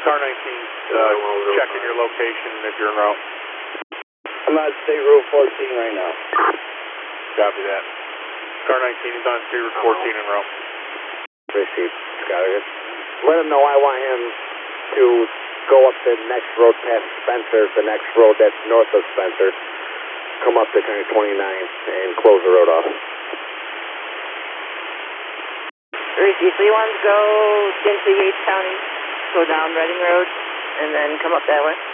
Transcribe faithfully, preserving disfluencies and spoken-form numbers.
Car nineteen, uh, checking your location if you're en route. I'm on State Route fourteen right now. Copy that. Car nineteen is on State Route fourteen en route. Received, Scott. Let him know I want him to go up the next road past Spencer, the next road that's north of Spencer. Come up to County twenty-nine and close the road off. Received. So you want to go into Yates County, go down Reading Road, and then come up that way?